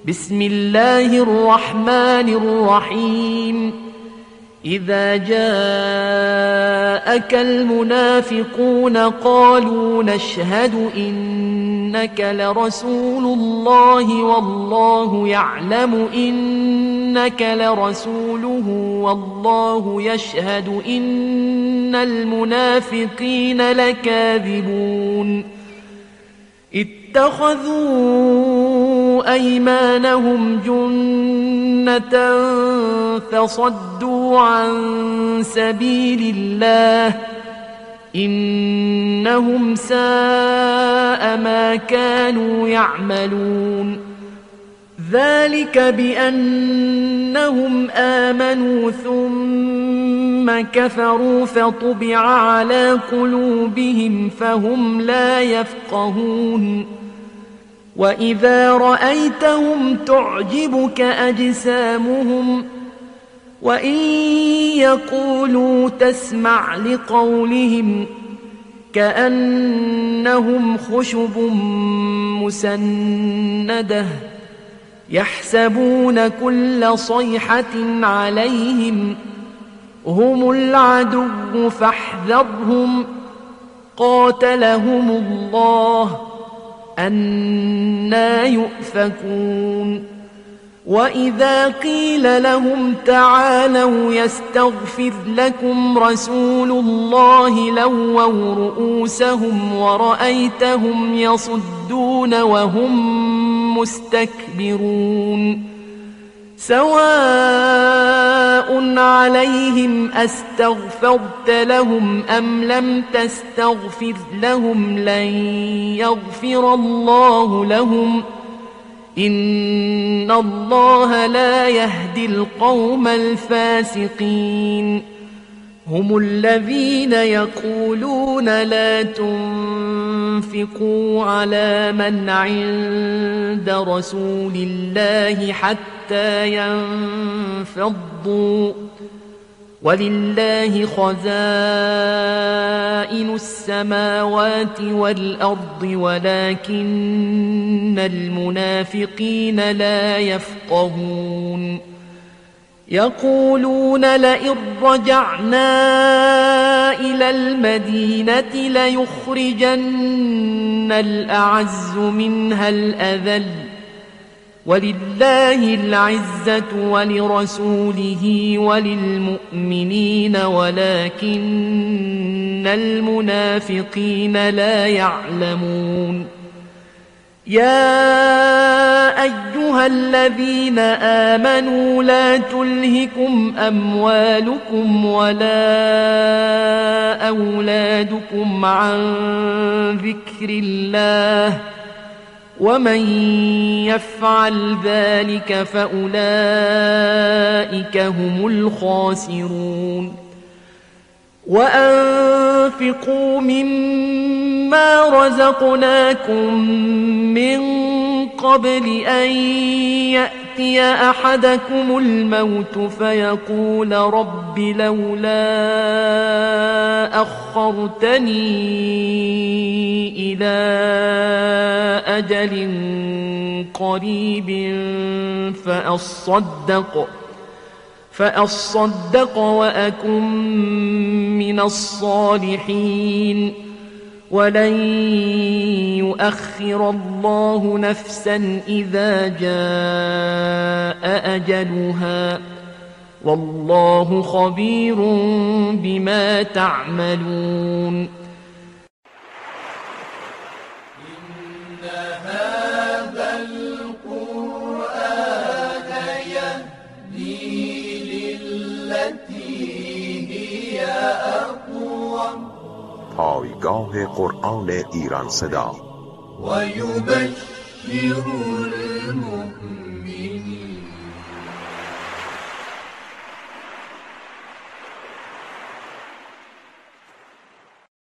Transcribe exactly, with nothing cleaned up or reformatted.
بسم الله الرحمن الرحيم إذا جاءك المنافقون قالوا نشهد إنك لرسول الله والله يعلم إنك لرسوله والله يشهد إن المنافقين لكاذبون اتخذوا أيمانهم جنة فصدوا عن سبيل الله إنهم ساء ما كانوا يعملون ذلك بأنهم آمنوا ثم كفروا فطبع على قلوبهم فهم لا يفقهون وإذا رأيتهم تعجبك أجسامهم وإن يقولوا تسمع لقولهم كأنهم خشب مسندة يحسبون كل صيحة عليهم هم العدو فاحذرهم قاتلهم الله أنى يؤفكون وإذا قيل لهم تعالوا يستغفر لكم رسول الله لووا رؤوسهم ورأيتهم يصدون وهم مستكبرون سواء عليهم أستغفرت لهم أم لم تستغفر لهم لن يغفر الله لهم إن الله لا يهدي القوم الفاسقين هم الذين يقولون لا تنفقوا على من عند رسول الله حتى ينفضوا ولله خزائن السماوات والأرض ولكن المنافقين لا يفقهون يقولون لئن رجعنا إلى المدينة ليخرجن الأعز منها الأذل ولله العزة ولرسوله وللمؤمنين ولكن المنافقين لا يعلمون يا أيها الذين آمنوا لا تلهكم أموالكم ولا أولادكم عن ذكر الله ومن يفعل ذلك فأولئك هم الخاسرون وأنفقوا مما رزقناكم من قبل أن يأتي أحدكم الموت فيقول رب لولا أخرتني إلى أجل قريب فأصدق فأصدق وأكن من الصالحين ولن يؤخر الله نفسا إذا جاء أجلها والله خبير بما تعملون إن هذا القرآن يهدي للتي هي أقوم پایگاه قرآن ایران صدا و یبشر المؤمنین